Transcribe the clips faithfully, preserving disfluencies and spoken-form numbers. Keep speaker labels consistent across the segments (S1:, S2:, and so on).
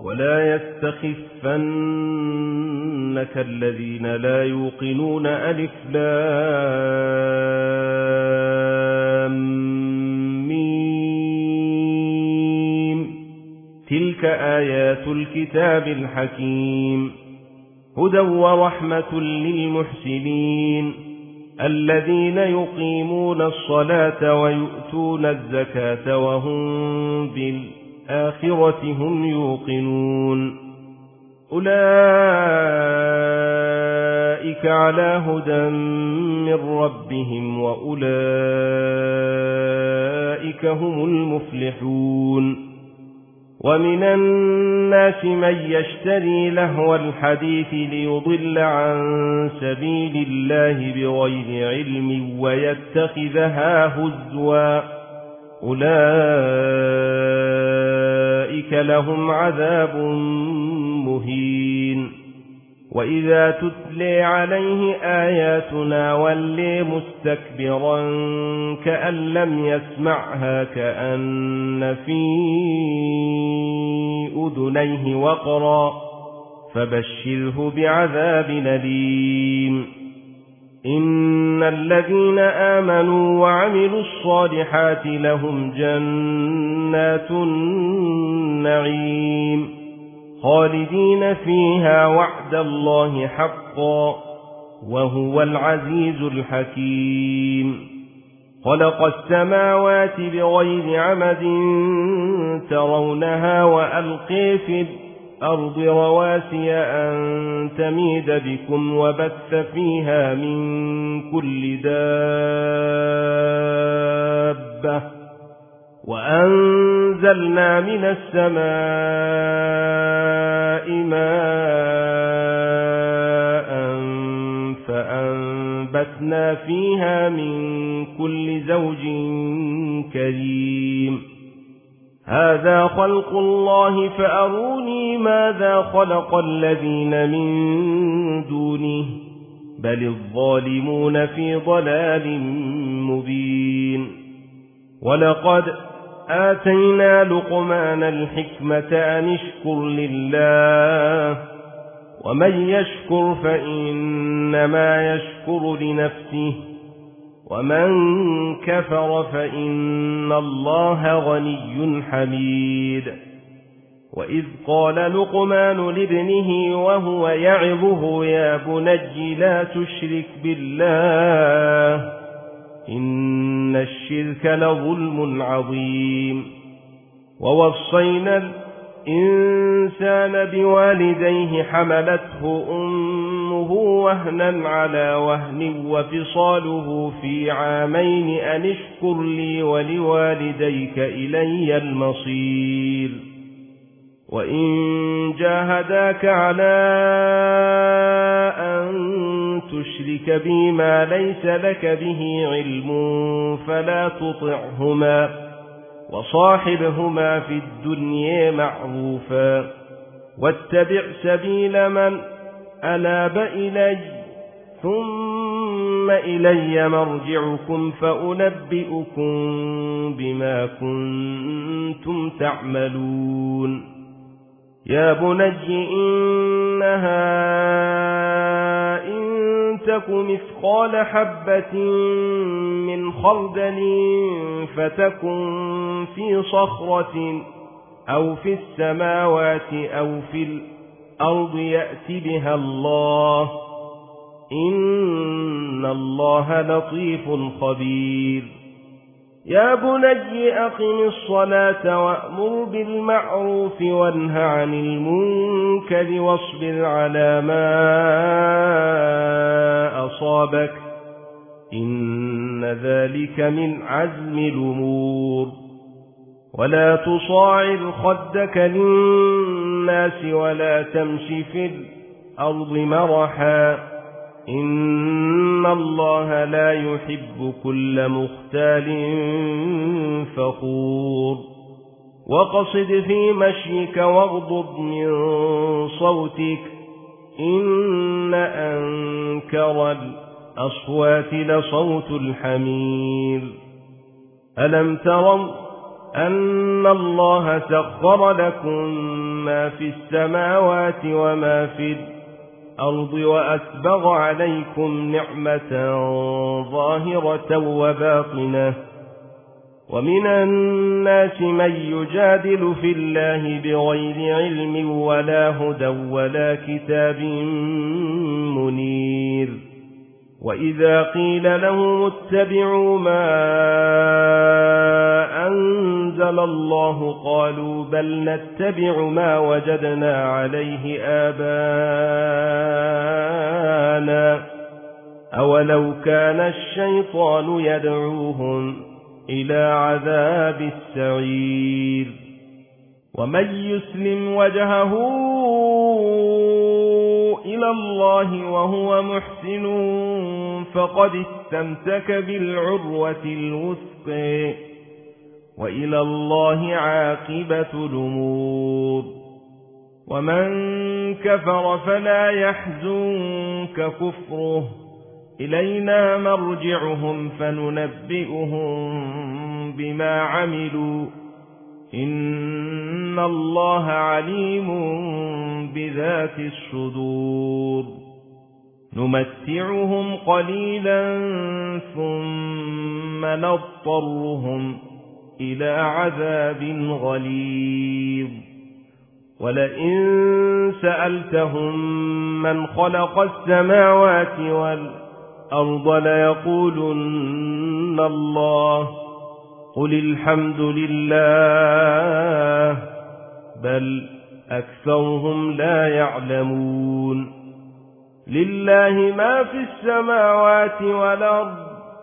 S1: ولا يستخفنك الذين لا يوقنون ألف لام ميم تلك آيات الكتاب الحكيم هدى ورحمة للمحسنين الذين يقيمون الصلاة ويؤتون الزكاة وهم بالآخرة هم يوقنون أولئك على هدى من ربهم وأولئك هم المفلحون ومن الناس من يشتري لهو الحديث ليضل عن سبيل الله بغير علم ويتخذها هزوا أولئك لهم عذاب مهين وإذا تتلي عليه آياتنا ولي مستكبرا كأن لم يسمعها كأن في أذنيه وقرا فبشره بعذاب أليم إن الذين آمنوا وعملوا الصالحات لهم جنات النعيم خالدين فيها وعد الله حقا وهو العزيز الحكيم خلق السماوات بغير عمد ترونها وألقي في الأرض رواسي أن تميد بكم وبث فيها من كل دابة وأنزلنا من السماء ماء فأنبتنا فيها من كل زوج كريم هذا خلق الله فأروني ماذا خلق الذين من دونه بل الظالمون في ضلال مبين ولقد آتينا لقمان الحكمة أن اشكر لله ومن يشكر فإنما يشكر لنفسه ومن كفر فإن الله غني حميد وإذ قال لقمان لابنه وهو يعظه يا بني لا تشرك بالله إن الشرك لظلم عظيم ووصينا الإنسان بوالديه حملته أمه وهنا على وهن وفصاله في عامين أن اشكر لي ولوالديك إلي المصير وإن جاهداك على أن تشرك بي ما ليس لك به علم فلا تطعهما وصاحبهما في الدنيا معروفا واتبع سبيل من أناب إلي ثم إلي مرجعكم فأنبئكم بما كنتم تعملون يا بني إنها إن تك مثقال حبة من خردل فتكن في صخرة أو في السماوات أو في الأرض يأت بها الله إن الله لطيف خبير يا بني أقم الصلاة وأمر بالمعروف وانه عن المنكر واصبر على ما أصابك إن ذلك من عزم الأمور ولا تصاعر خدك للناس ولا تمش في الأرض مرحا إن الله لا يحب كل مختال فخور وقصد في مشيك واغضض من صوتك إن أنكر الأصوات لصوت الحمير ألم تروا أن الله سخر لكم ما في السماوات وما في الأرض وأسبغ عليكم نعمة ظاهرة وباطنة ومن الناس من يجادل في الله بغير علم ولا هدى ولا كتاب منير وإذا قيل لهم اتبعوا ما أنزل الله قالوا بل نتبع ما وجدنا عليه آباءنا أولو كان الشيطان يدعوهم إلى عذاب السعير ومن يسلم وجهه إلى الله وهو محسن فقد استمسك بالعروة الوثقى وإلى الله عاقبة الأمور ومن كفر فلا يحزنك كفره إلينا مرجعهم فننبئهم بما عملوا إن الله عليم بذات الصدور نمتعهم قليلا ثم نضطرهم إلى عذاب غليظ ولئن سألتهم من خلق السماوات والأرض ليقولن الله قل الحمد لله بل أكثرهم لا يعلمون لله ما في السماوات والأرض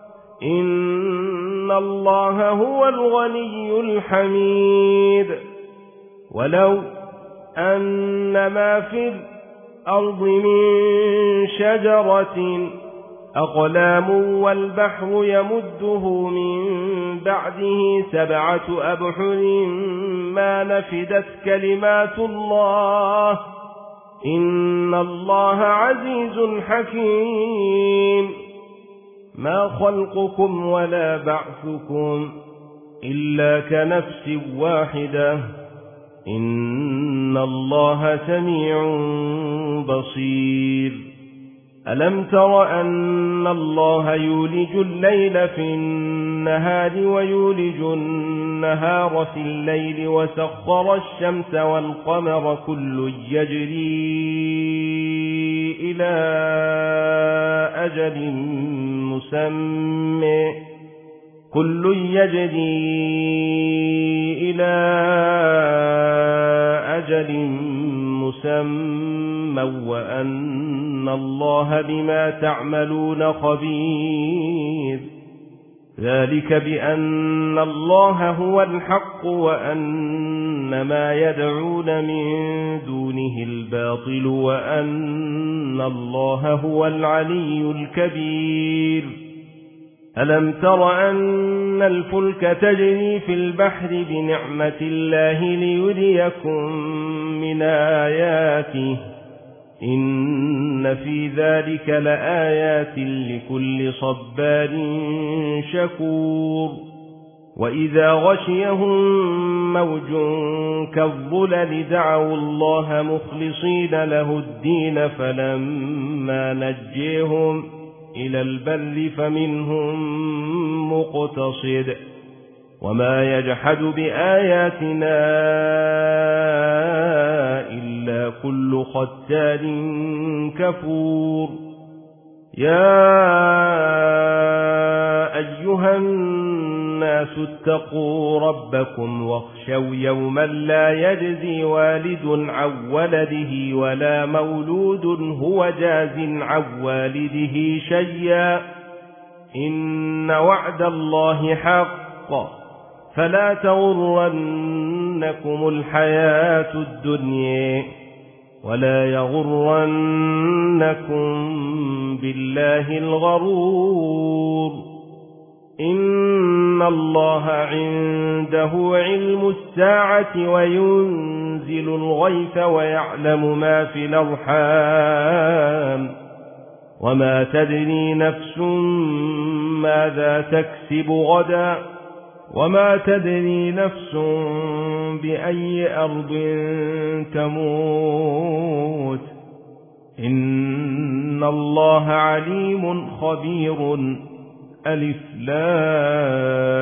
S1: إن الله هو الغني الحميد ولو أن ما في الأرض من شجرة أقلام والبحر يمده من بعده سبعة أبحر ما نفدت كلمات الله إن الله عزيز حكيم ما خلقكم ولا بعثكم إلا كنفس واحدة إن الله سميع بصير ألم تر أن الله يولج الليل في النهار ويولج النهار في الليل وسخر الشمس والقمر كل يجري إلى أجل مسمى كل يجري إلى أجل مسمى وأن الله بما تعملون خبير ذلك بأن الله هو الحق وأن ما يدعون من دونه الباطل وأن الله هو العلي الكبير ألم تر أن الفلك تجري في البحر بنعمة الله ليريكم من آياته إن في ذلك لآيات لكل صبار شكور وإذا غشيهم موج كالظلل دعوا الله مخلصين له الدين فلما نجيهم إلى البر فمنهم مقتصد وما يجحد بآياتنا إلا كل ختار كفور يا أيها الناس اتقوا ربكم واخشوا يوما لا يجزي والد عن ولده ولا مولود هو جاز عن والده شيئا إن وعد الله حق فلا تغرنكم الحياة الدنيا ولا يغرنكم بالله الغرور إن الله عنده علم الساعة وينزل الغيث ويعلم ما في الأرحام وما تدري نفس ماذا تكسب غدا وما تدري نفس بأي أرض تموت إن الله عليم خبير. ألف لام